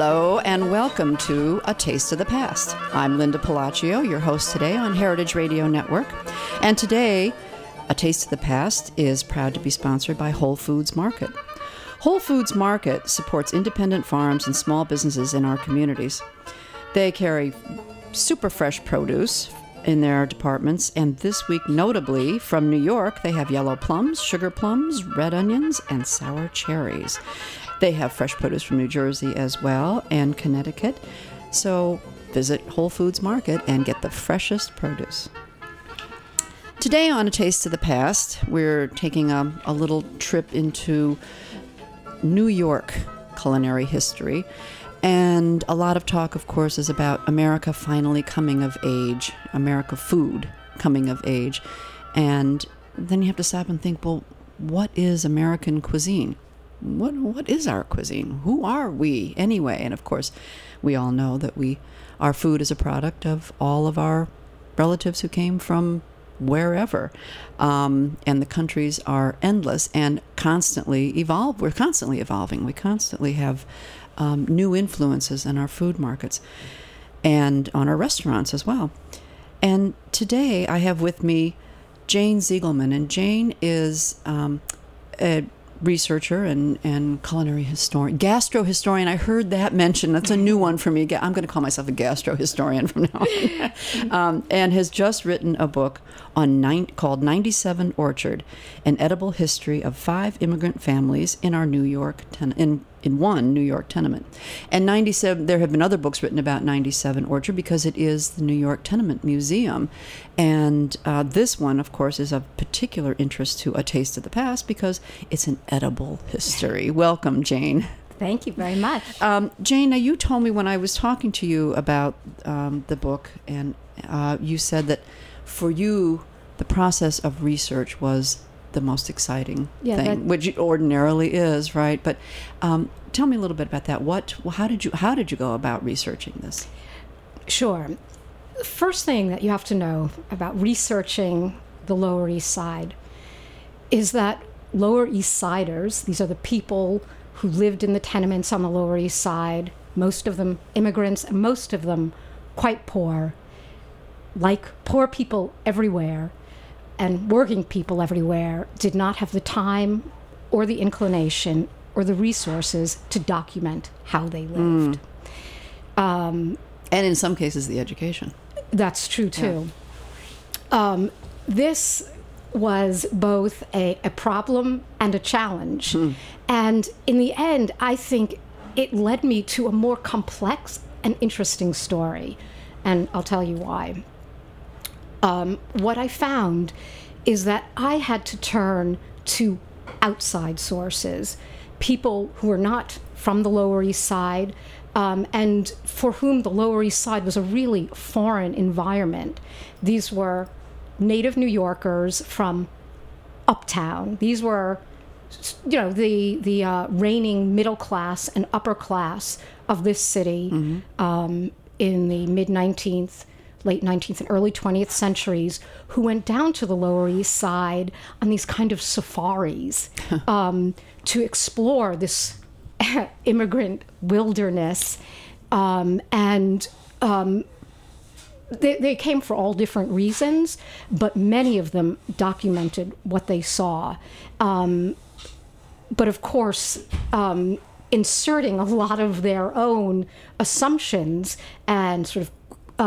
Hello and welcome to A Taste of the Past. I'm Linda Palacio, your host today on Heritage Radio Network. And today, A Taste of the Past is proud to be sponsored by Whole Foods Market. Whole Foods Market supports independent farms and small businesses in our communities. They carry super fresh produce in their departments, and this week, notably, from New York, they have yellow plums, sugar plums, red onions, and sour cherries. They have fresh produce from New Jersey as well, and Connecticut. So visit Whole Foods Market and get the freshest produce. Today on A Taste of the Past, we're taking a little trip into New York culinary history. And a lot of talk, of course, is about America finally coming of age, America food coming of age. And then you have to stop and think, well, what is American cuisine? What is our cuisine? Who are we anyway? And of course, we all know that our food is a product of all of our relatives who came from wherever. And the countries are endless and constantly evolve. We're constantly evolving. We constantly have new influences in our food markets and on our restaurants as well. And today I have with me Jane Ziegelman. And Jane is a researcher and culinary historian, gastrohistorian. I heard that mentioned. That's a new one for me. I'm going to call myself a gastrohistorian from now on. And has just written a book called 97 Orchard, an edible history of 5 immigrant families in our New York in one New York tenement. And 97, there have been other books written about 97 Orchard because it is the New York Tenement Museum. And this one, of course, is of particular interest to A Taste of the Past because it's an edible history. Welcome, Jane. Thank you very much. Jane, now you told me when I was talking to you about the book, and you said that for you, the process of research was the most exciting thing, which it ordinarily is, right? But tell me a little bit about that. How did you go about researching this? Sure. The first thing that you have to know about researching the Lower East Side is that Lower East Siders, these are the people who lived in the tenements on the Lower East Side, most of them immigrants, and most of them quite poor, like poor people everywhere. And working people everywhere did not have the time or the inclination or the resources to document how they lived. And in some cases, the education. That's true, too. Yeah. This was both a problem and a challenge. And in the end, I think it led me to a more complex and interesting story. And I'll tell you why. What I found is that I had to turn to outside sources, people who were not from the Lower East Side, and for whom the Lower East Side was a really foreign environment. These were native New Yorkers from uptown. These were, the reigning middle class and upper class of this city in the late 19th and early 20th centuries, who went down to the Lower East Side on these kind of safaris to explore this immigrant wilderness. They came for all different reasons, but many of them documented what they saw. But of course, inserting a lot of their own assumptions and sort of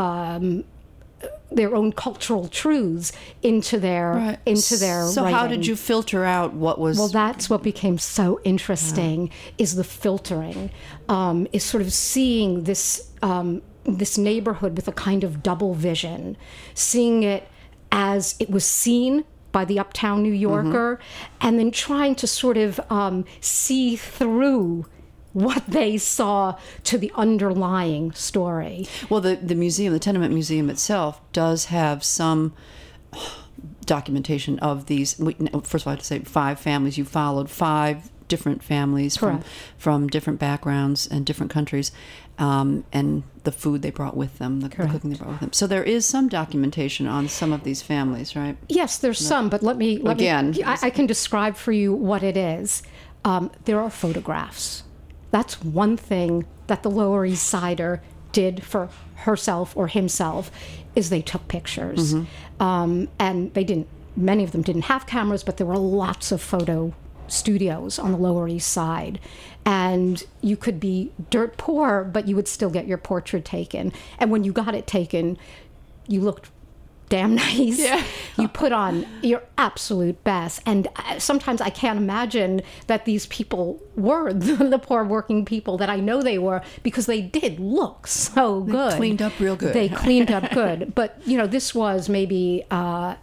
their own cultural truths into their So writing. How did you filter out what was? Well, that's what became so interesting. Is the filtering, is sort of seeing this this neighborhood with a kind of double vision, seeing it as it was seen by the uptown New Yorker, and then trying to sort of see through what they saw to the underlying story. Well, the museum, the Tenement Museum itself, does have some documentation of these. First of all, I have to say 5 families. You followed 5 different families from different backgrounds and different countries, and the food they brought with them, the cooking they brought with them. So there is some documentation on some of these families, right? Yes, there's some, but let me I can describe for you what it is. There are photographs. That's one thing that the Lower East Sider did for herself or himself, is they took pictures. And they didn't, many of them didn't have cameras, but there were lots of photo studios on the Lower East Side. And you could be dirt poor, but you would still get your portrait taken. And when you got it taken, you looked damn nice. Yeah. You put on your absolute best. And sometimes I can't imagine that these people were the poor working people that I know they were, because they did look so good. They cleaned up real good. They cleaned up good. But, you know, this was maybe a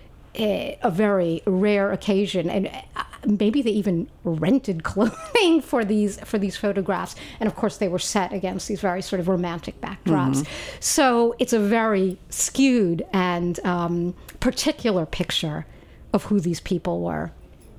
very rare occasion, and maybe they even rented clothing for these photographs. And of course, they were set against these very sort of romantic backdrops. So it's a very skewed and particular picture of who these people were.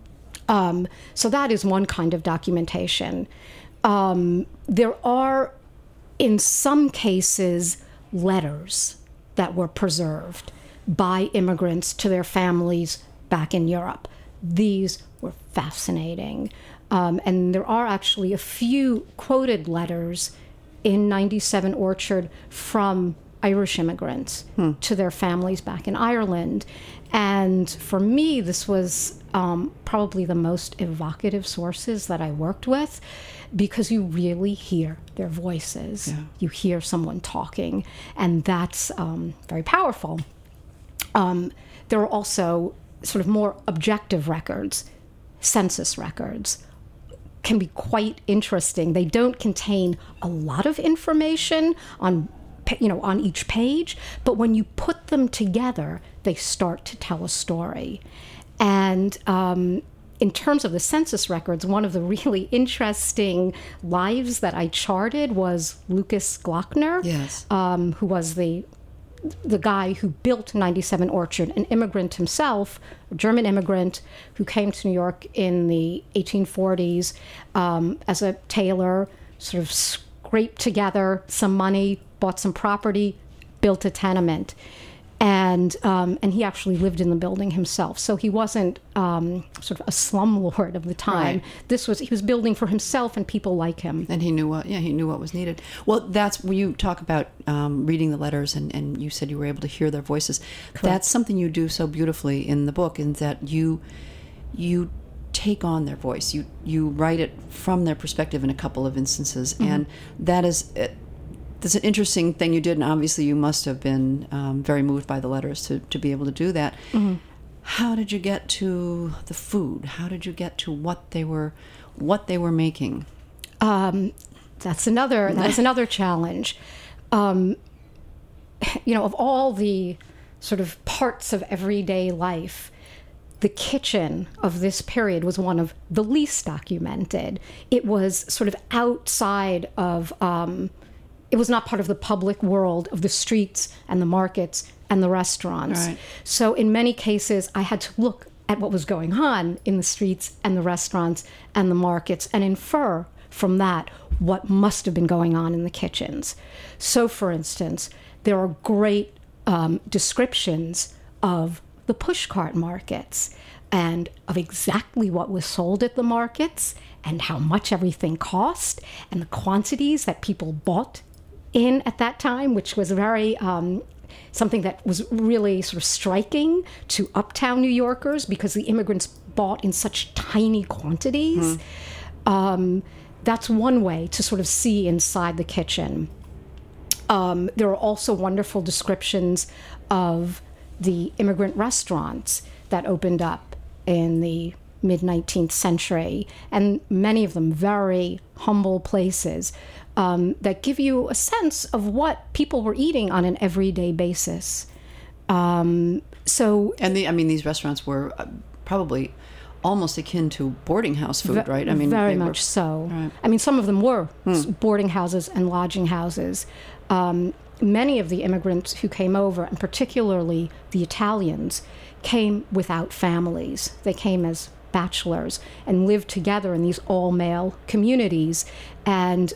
So that is one kind of documentation. There are, in some cases, letters that were preserved by immigrants to their families back in Europe. These were fascinating. And there are actually a few quoted letters in 97 Orchard from Irish immigrants to their families back in Ireland. And for me, this was probably the most evocative sources that I worked with, because you really hear their voices. Yeah. You hear someone talking, and that's very powerful. There are also sort of more objective records. Census records can be quite interesting. They don't contain a lot of information on each page, but when you put them together, they start to tell a story. And in terms of the census records, one of the really interesting lives that I charted was Lucas Glockner, yes. Who was the guy who built 97 Orchard, an immigrant himself, a German immigrant who came to New York in the 1840s as a tailor, sort of scraped together some money, bought some property, built a tenement. And he actually lived in the building himself. So he wasn't sort of a slumlord of the time. Right. He was building for himself and people like him. And he knew what was needed. Well, that's when you talk about reading the letters, and you said you were able to hear their voices. Correct. That's something you do so beautifully in the book, in that you take on their voice. You write it from their perspective in a couple of instances, and that is. That's an interesting thing you did, and obviously you must have been very moved by the letters to be able to do that. How did you get to the food? How did you get to what they were making? That's another challenge. Of all the sort of parts of everyday life, the kitchen of this period was one of the least documented. It was sort of outside of. It was not part of the public world of the streets and the markets and the restaurants. Right. So in many cases, I had to look at what was going on in the streets and the restaurants and the markets and infer from that what must have been going on in the kitchens. So for instance, there are great descriptions of the pushcart markets and of exactly what was sold at the markets and how much everything cost and the quantities that people bought in at that time, which was very something that was really sort of striking to uptown New Yorkers, because the immigrants bought in such tiny quantities. That's one way to sort of see inside the kitchen. There are also wonderful descriptions of the immigrant restaurants that opened up in the mid-19th century, and many of them very humble places that give you a sense of what people were eating on an everyday basis. These restaurants were probably almost akin to boarding house food, right? Very much so. Right. I mean, some of them were boarding houses and lodging houses. Many of the immigrants who came over, and particularly the Italians, came without families. They came as bachelors and lived together in these all-male communities. And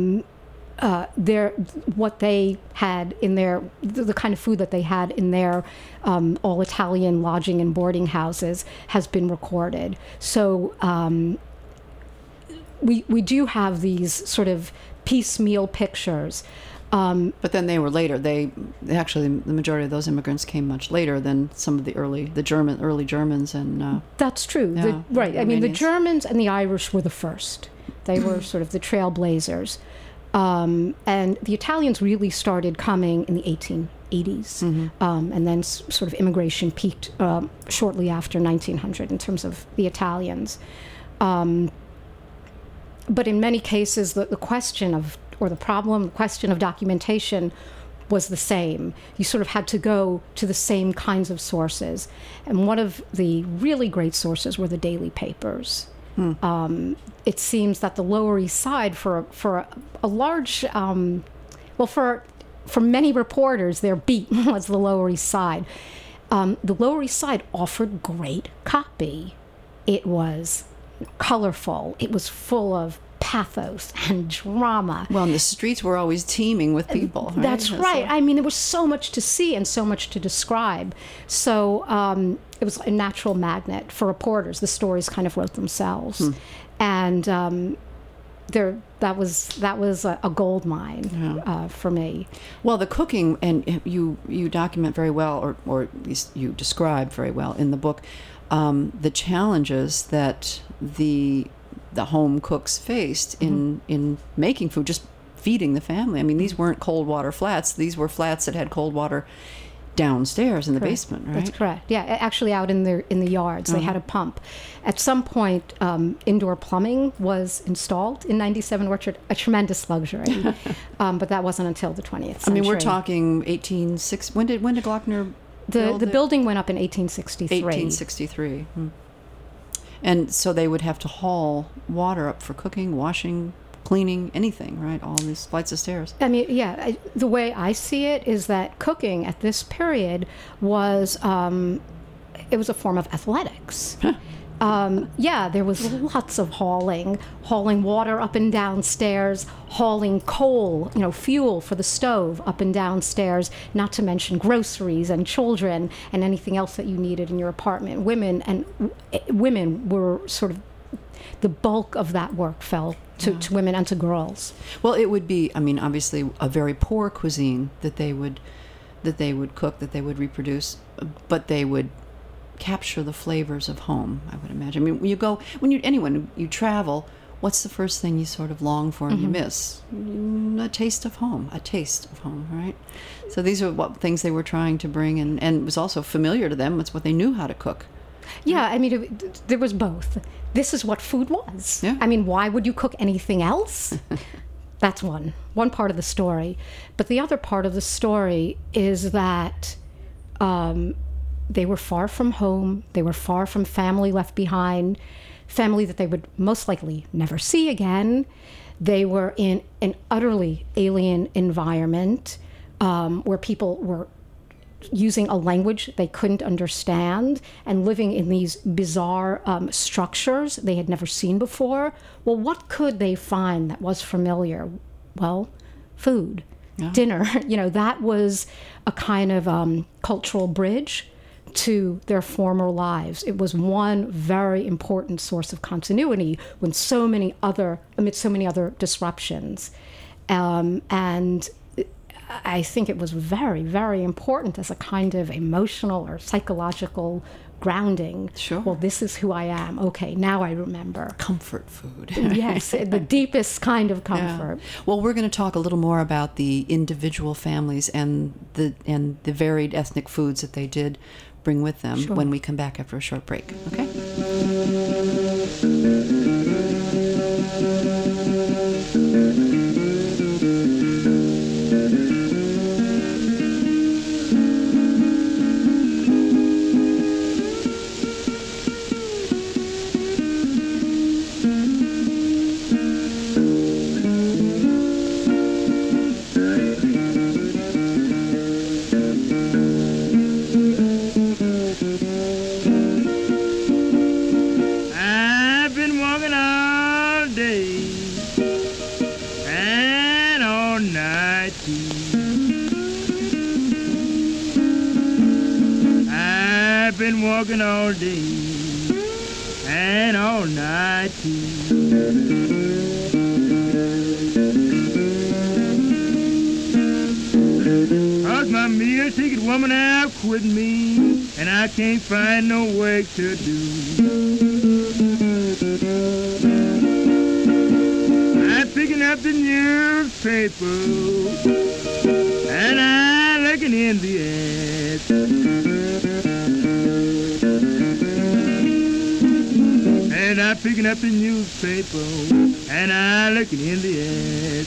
what they had in the kind of food that they had in their all-Italian lodging and boarding houses has been recorded. So we do have these sort of piecemeal pictures. But then they were later. Actually, the majority of those immigrants came much later than some of the early Germans and. That's true. Yeah, right. I mean, the Romanians. Germans and the Irish were the first. They were sort of the trailblazers, and the Italians really started coming in the 1880s, and then sort of immigration peaked shortly after 1900 in terms of the Italians. But in many cases, the question of, or the question of documentation was the same. You sort of had to go to the same kinds of sources. And one of the really great sources were the daily papers. It seems that the Lower East Side, for a large, for many reporters, their beat was the Lower East Side. The Lower East Side offered great copy. It was colorful. It was full of pathos and drama. Well, and the streets were always teeming with people. Right? That's right. I mean, there was so much to see and so much to describe. So it was a natural magnet for reporters. The stories kind of wrote themselves, and that was a gold mine for me. Well, the cooking, and you document very well, or at least you describe very well in the book, the challenges that the home cooks faced in making food, just feeding the family. I mean, these weren't cold water flats. These were flats that had cold water downstairs in the basement, right? That's correct. Yeah, actually out in the yards, they had a pump. At some point, indoor plumbing was installed in 97 Orchard, a tremendous luxury. But that wasn't until the 20th century. I mean, we're talking 1860. When did Glockner build the it? building went up in 1863. 1863. And so they would have to haul water up for cooking, washing, cleaning, anything, right? All these flights of stairs. I mean, yeah, the way I see it is that cooking at this period was, it was a form of athletics. Yeah, there was lots of hauling water up and down stairs, hauling coal, fuel for the stove up and down stairs, not to mention groceries and children and anything else that you needed in your apartment. Women were sort of, the bulk of that work fell to women and to girls. Well, it would be, I mean, obviously a very poor cuisine that they would cook, that they would reproduce, but they would capture the flavors of home, I would imagine. I mean, when you travel, what's the first thing you sort of long for and you miss? A taste of home, right? So these are what things they were trying to bring, and it was also familiar to them. It's what they knew how to cook. Yeah, I mean, there was both. This is what food was. Yeah. I mean, why would you cook anything else? That's one part of the story. But the other part of the story is that they were far from home. They were far from family left behind, family that they would most likely never see again. They were in an utterly alien environment where people were using a language they couldn't understand and living in these bizarre structures they had never seen before. Well, what could they find that was familiar? Well, food, dinner. That was a kind of cultural bridge to their former lives. It was one very important source of continuity amid so many other disruptions. And I think it was very, very important as a kind of emotional or psychological grounding. Sure. Well, this is who I am. Okay, now I remember. Comfort food. Yes, the deepest kind of comfort. Yeah. Well, we're going to talk a little more about the individual families and the varied ethnic foods that they did bring with them when we come back after a short break. Okay? Walking all day and all night too. 'Cause my meal ticket woman out quit me, and I can't find no work to do. I'm picking up the newspaper, and I'm looking in the ad. And I'm picking up the newspaper, and I'm looking in the ad.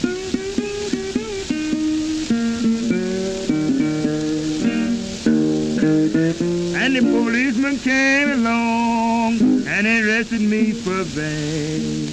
And the policeman came along and arrested me for bad.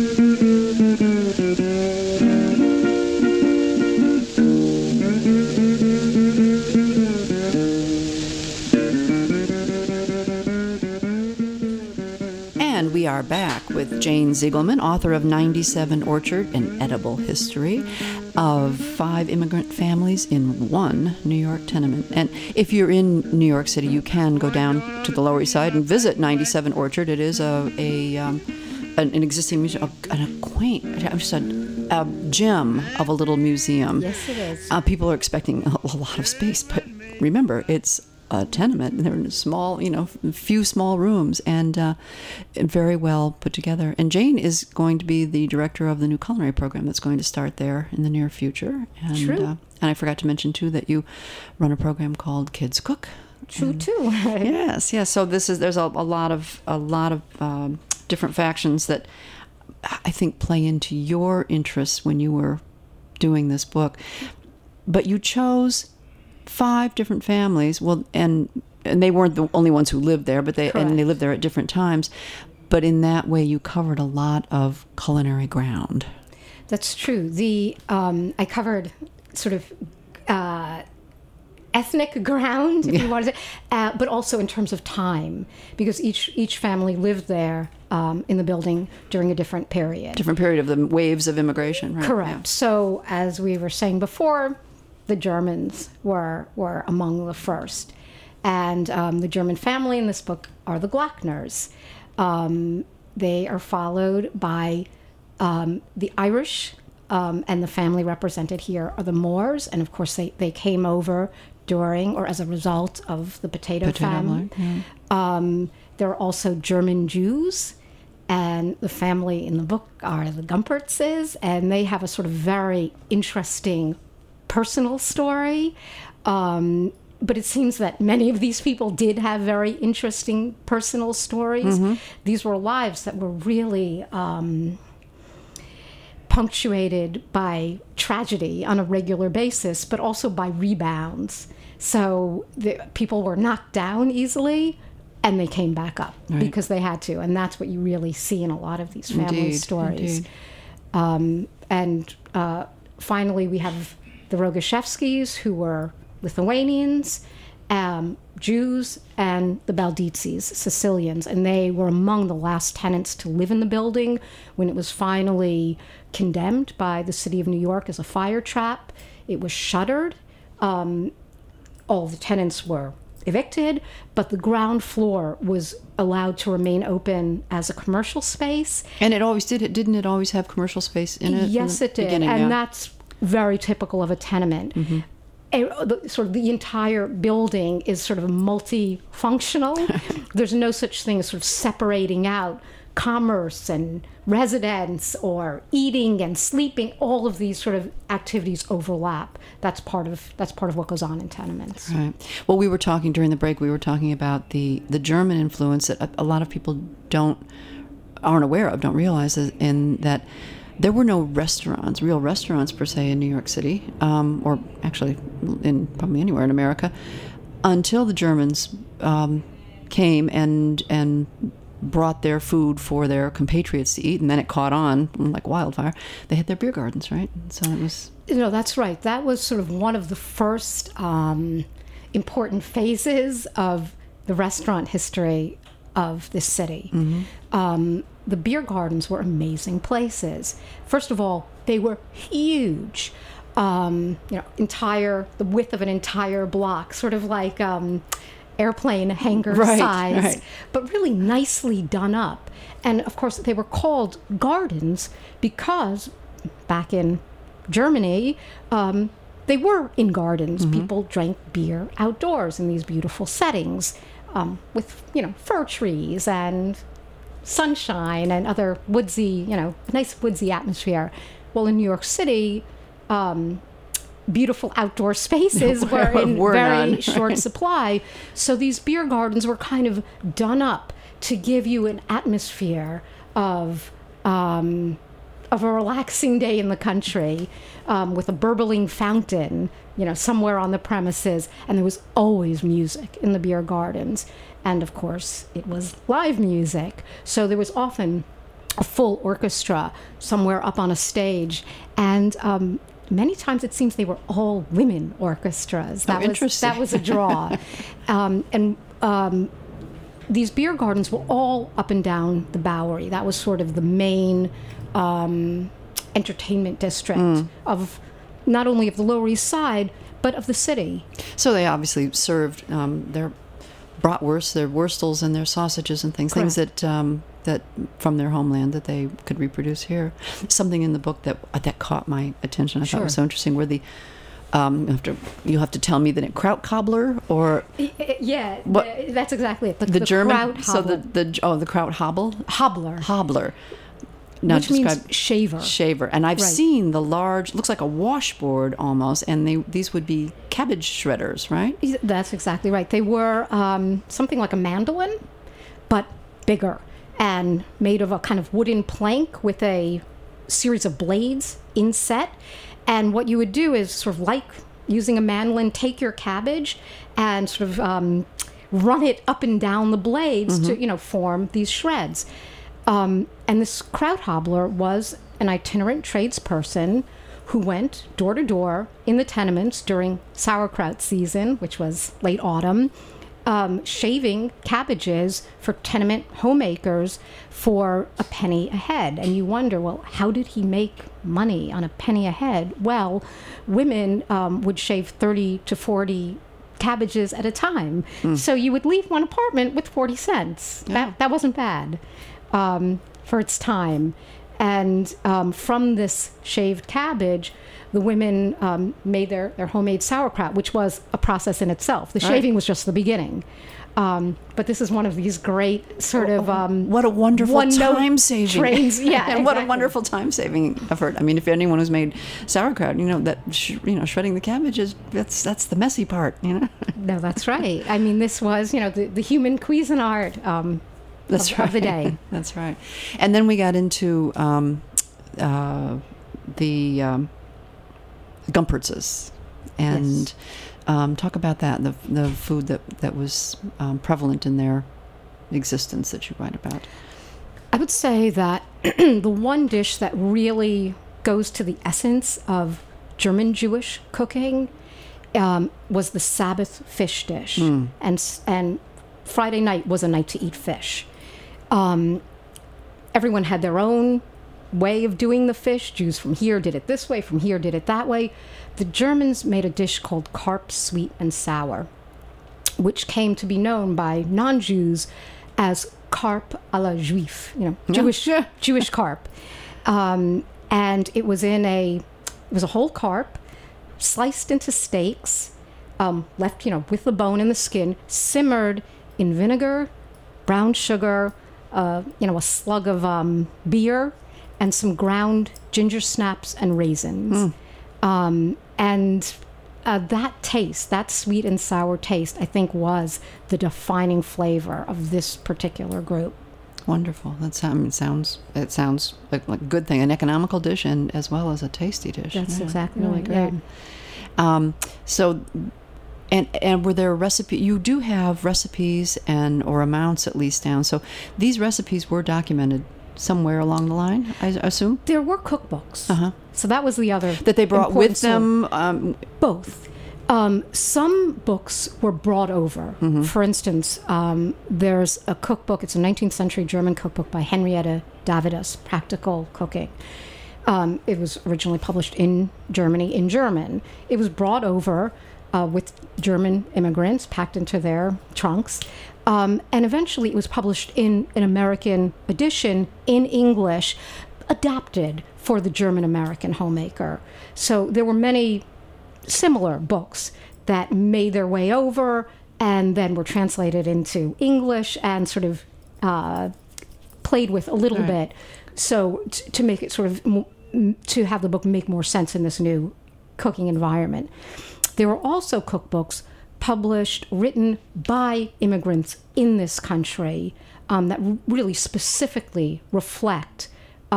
And we are back with Jane Ziegelman, author of 97 Orchard, an edible history of 5 immigrant families in one New York tenement. And if you're in New York City, you can go down to the Lower East Side and visit 97 Orchard. It is an existing museum, a gem of a little museum. Yes, it is. People are expecting a lot of space, but remember, it's a tenement. They're in small, few small rooms, and very well put together. And Jane is going to be the director of the new culinary program that's going to start there in the near future. And, True. And I forgot to mention too that you run a program called Kids Cook. True too. Yes. So there's a lot of different factions that I think play into your interests when you were doing this book. But you chose 5 different families. Well, and they weren't the only ones who lived there, but they lived there at different times. But in that way, you covered a lot of culinary ground. True. I covered sort of ethnic ground, if you want to say, but also in terms of time, because each family lived there in the building during a different period. Different period of the waves of immigration, right? Correct. Yeah. So, as we were saying before, the Germans were among the first. And the German family in this book are the Glockners. They are followed by the Irish, and the family represented here are the Moors. And of course, they came over during or as a result of the potato famine. Yeah. There are also German Jews. And the family in the book are the Gumpertzes, and they have a sort of very interesting personal story. But it seems that many of these people did have very interesting personal stories. Mm-hmm. These were lives that were really punctuated by tragedy on a regular basis, but also by rebounds. So the people were knocked down easily, and they came back up because they had to. And that's what you really see in a lot of these family stories. And finally, we have the Rogoszewskis, who were Lithuanians, Jews, and the Baldizzis, Sicilians. And they were among the last tenants to live in the building when it was finally condemned by the city of New York as a fire trap. It was shuttered. All the tenants were evicted, but the ground floor was allowed to remain open as a commercial space. And it always did. Didn't it always have commercial space in it? Yes, it did. And that's very typical of a tenement. Mm-hmm. Sort of the entire building is sort of multifunctional. There's no such thing as sort of separating out commerce and residence or eating and sleeping. All of these sort of activities overlap. That's part of what goes on in tenements. Right. Well, we were talking during the break. We were talking about the German influence that a lot of people aren't aware of, don't realize, in that there were no real restaurants per se in New York City, or actually in probably anywhere in America, until the Germans came and brought their food for their compatriots to eat, and then it caught on like wildfire. They had their beer gardens, right? So it was... that's right. That was sort of one of the first important phases of the restaurant history of this city. Mm-hmm. The beer gardens were amazing places. First of all, they were huge. The width of an entire block, sort of like airplane hangar Right, size, right. but really nicely done up. And of course, they were called gardens because back in Germany, they were in gardens. People drank beer outdoors in these beautiful settings with, fir trees and sunshine and other woodsy, nice woodsy atmosphere. Well, in New York City, beautiful outdoor spaces were in very none. short supply. So these beer gardens were kind of done up to give you an atmosphere of a relaxing day in the country, with a burbling fountain, somewhere on the premises, and there was always music in the beer gardens. And of course, it was live music. So there was often a full orchestra somewhere up on a stage. And many times it seems they were all women orchestras. Interesting. That was a draw. These beer gardens were all up and down the Bowery. That was sort of the main entertainment district of not only of the Lower East Side, but of the city. So they obviously served their bratwurst, their wurstels, and their sausages and things, Correct. things that from their homeland that they could reproduce here. Something in the book that caught my attention. I thought was so interesting. Where the you have to tell me that kraut cobbler or Yeah, What- that's exactly it. the German. kraut So hobble. the kraut hobble Hobbler, Now which means describe- shaver. shaver. And I've Right. seen the large, looks like a washboard almost, and these would be cabbage shredders, right? That's exactly right. They were something like a mandolin, but bigger and made of a kind of wooden plank with a series of blades inset. And what you would do is sort of like using a mandolin, take your cabbage and sort of run it up and down the blades to, form these shreds. And this kraut hobbler was an itinerant tradesperson who went door to door in the tenements during sauerkraut season, which was late autumn, shaving cabbages for tenement homemakers for a penny a head. And you wonder, well, how did he make money on a penny a head? Well, women would shave 30 to 40 cabbages at a time. So you would leave one apartment with 40 cents. Yeah. That wasn't bad for its time. And from this shaved cabbage, the women made their homemade sauerkraut, which was a process in itself. The shaving was just the beginning. But this is one of these great sort of What a wonderful one-note time saving! trains. Yeah, and what a exactly. wonderful time saving effort. I mean, if anyone who's made sauerkraut, that shredding the cabbage that's the messy part. No, that's right. I mean, this was the human Cuisinart That's of right. the day. That's right. And then we got into the Gumpertzes, and talk about that, the food that was prevalent in their existence that you write about. I would say that the one dish that really goes to the essence of German Jewish cooking was the Sabbath fish dish, and Friday night was a night to eat fish. Everyone had their own way of doing the fish. Jews from here did it this way, from here did it that way. The Germans made a dish called carp sweet and sour, which came to be known by non-Jews as carp à la juif, Jewish carp. And it was a whole carp sliced into steaks, left, with the bone and the skin, simmered in vinegar, brown sugar, a slug of beer, and some ground ginger snaps and raisins. That taste, that sweet and sour taste, I think was the defining flavor of this particular group. Wonderful. It sounds like a good thing, an economical dish, and as well as a tasty dish. That's exactly really right, great. yeah. So, and were there recipes? You do have recipes or amounts at least down. So these recipes were documented somewhere along the line, I assume. There were cookbooks. So that was the other That they brought important with source. them. Both. Some books were brought over. For instance, there's a cookbook. It's a 19th century German cookbook by Henrietta Davidas, Practical Cooking. It was originally published in Germany in German. It was brought over with German immigrants packed into their trunks. And eventually it was published in an American edition in English, adapted for the German-American homemaker. So there were many similar books that made their way over and then were translated into English and sort of played with a little bit, so to make it sort of to have the book make more sense in this new cooking environment. There were also cookbooks published, written by immigrants in this country that really specifically reflect,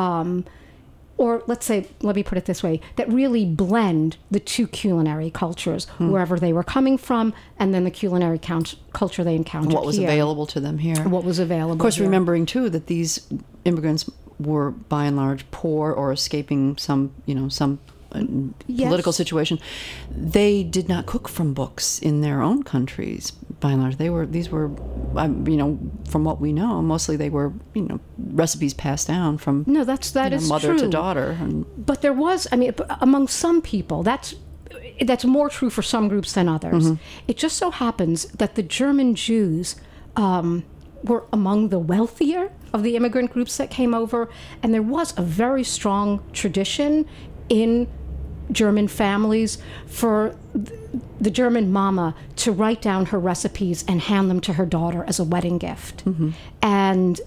or let's say, let me put it this way, that really blend the two culinary cultures, wherever they were coming from, and then the culinary culture they encountered What was here. available to them here. What was available. Of course, here. remembering, too, that these immigrants were, by and large, poor or escaping some political situation. They did not cook from books in their own countries, by and large. These were, from what we know, mostly they were, recipes passed down from that is mother true. to daughter. But there was, among some people, that's more true for some groups than others. It just so happens that the German Jews were among the wealthier of the immigrant groups that came over, and there was a very strong tradition in German families for the German mama to write down her recipes and hand them to her daughter as a wedding gift. And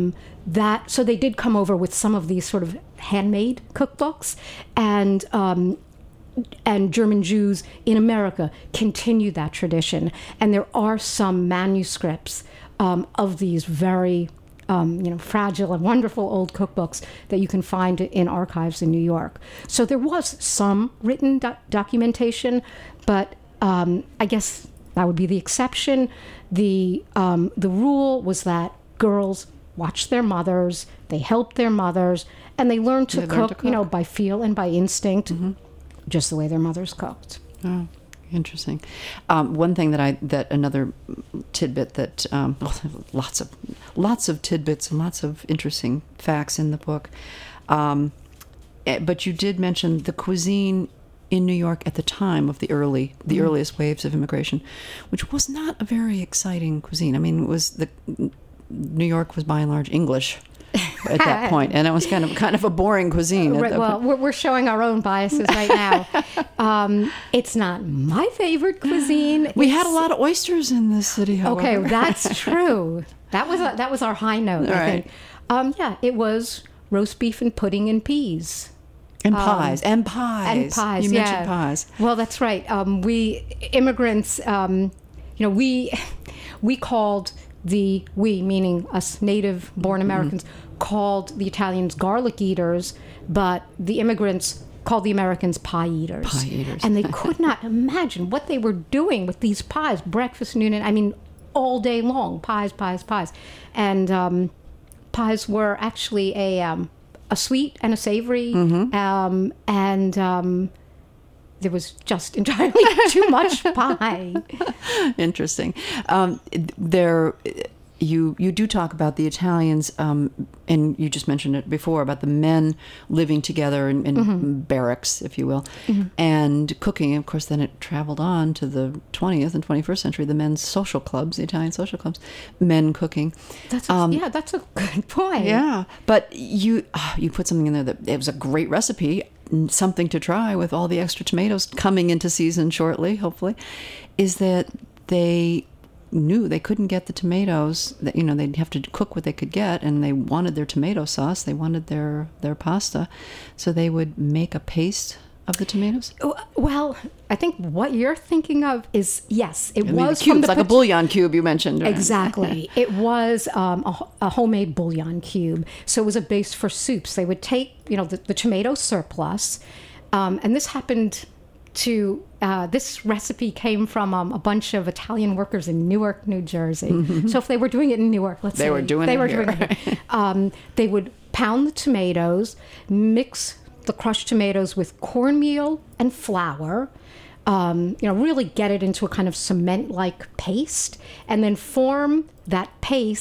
so they did come over with some of these sort of handmade cookbooks, and German Jews in America continued that tradition. And there are some manuscripts of these very fragile and wonderful old cookbooks that you can find in archives in New York. So there was some written documentation, but I guess that would be the exception. The rule was that girls watched their mothers, they helped their mothers, and they learned to cook, by feel and by instinct, just the way their mothers cooked. Oh. Interesting. One thing that another tidbit that lots of tidbits and lots of interesting facts in the book, but you did mention the cuisine in New York at the time of the earliest waves of immigration, which was not a very exciting cuisine. I mean, New York was by and large English at that point, and it was kind of a boring cuisine. Right, well, we're showing our own biases right now. It's not my favorite cuisine. We had a lot of oysters in this city, however. Okay, that's true. That was our high note, I think. It was roast beef and pudding and peas. And pies. And pies. You mentioned pies. Well, that's right. We immigrants, we called we, meaning us native-born Americans, called the Italians garlic eaters, but the immigrants called the Americans pie eaters. Pie eaters. And they could not imagine what they were doing with these pies, breakfast, noon, and all day long, pies. And pies were actually a sweet and a savory, and there was just entirely too much pie. Interesting. You do talk about the Italians, and you just mentioned it before, about the men living together in barracks, if you will, and cooking. Of course, then it traveled on to the 20th and 21st century, the men's social clubs, the Italian social clubs, men cooking. That's a good point. Yeah, but you put something in there that it was a great recipe, something to try with all the extra tomatoes coming into season shortly, hopefully, is that they knew they couldn't get the tomatoes, that they'd have to cook what they could get, and they wanted their tomato sauce, they wanted their pasta, so they would make a paste of the tomatoes. Well, I think what you're thinking of is, yes, it was cubes, like a bouillon cube you mentioned. Right? Exactly. It was a homemade bouillon cube, so it was a base for soups. They would take the tomato surplus, and this happened to this recipe came from a bunch of Italian workers in Newark, New Jersey. So if they were doing it in Newark, they were doing it here. They would pound the tomatoes, mix the crushed tomatoes with cornmeal and flour, really get it into a kind of cement-like paste, and then form that paste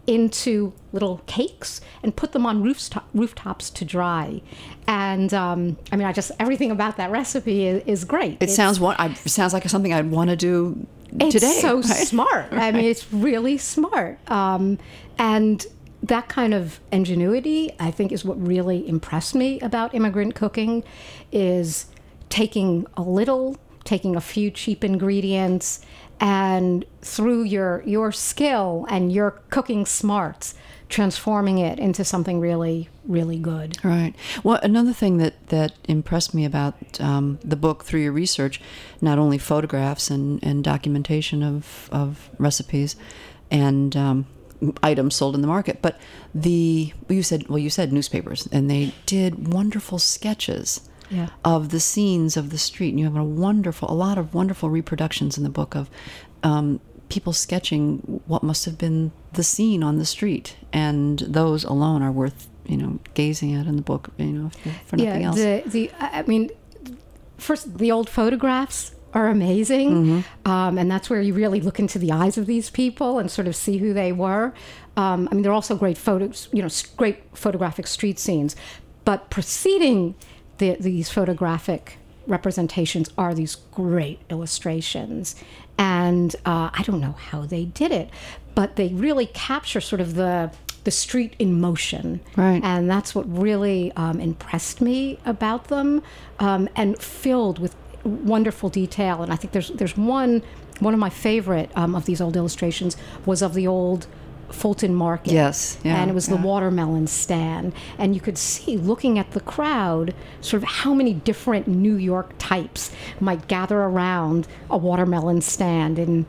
into little cakes and put them on rooftops to dry. And I mean, everything about that recipe is great. It sounds like something I'd want to do today. It's so right? smart. I mean, it's really smart. And that kind of ingenuity, I think, is what really impressed me about immigrant cooking, is taking a few cheap ingredients, and through your skill and your cooking smarts, transforming it into something really, really good. Right. Well, another thing that impressed me about the book through your research, not only photographs and documentation of recipes and items sold in the market, but you said newspapers, and they did wonderful sketches of the scenes of the street, and you have a lot of wonderful reproductions in the book of people sketching what must have been the scene on the street, and those alone are worth gazing at in the book, for nothing else. I mean, first, the old photographs are amazing, and that's where you really look into the eyes of these people and sort of see who they were. I mean, they're also great photos, great photographic street scenes, but preceding these photographic representations are these great illustrations. And I don't know how they did it, but they really capture sort of the street in motion. Right. And that's what really impressed me about them, and filled with wonderful detail. And I think there's one of my favorite of these old illustrations was of the old Fulton Market. Yes. Yeah, and it was the watermelon stand. And you could see, looking at the crowd, sort of how many different New York types might gather around a watermelon stand in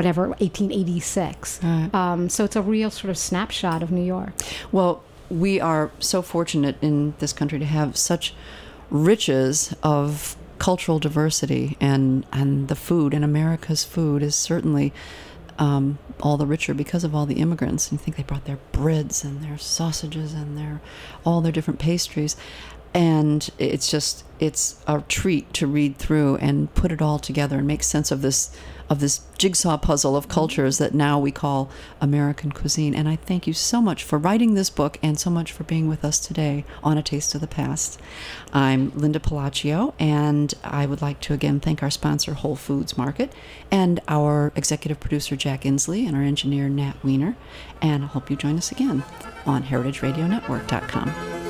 1886. Right. So it's a real sort of snapshot of New York. Well, we are so fortunate in this country to have such riches of cultural diversity, and the food, and America's food is certainly all the richer because of all the immigrants. And you think they brought their breads and their sausages and all their different pastries, and it's a treat to read through and put it all together and make sense of this jigsaw puzzle of cultures that now we call American cuisine. And I thank you so much for writing this book, and so much for being with us today on A Taste of the Past. I'm Linda Palacio, and I would like to again thank our sponsor, Whole Foods Market, and our executive producer, Jack Inslee, and our engineer, Nat Weiner. And I hope you join us again on heritageradionetwork.com.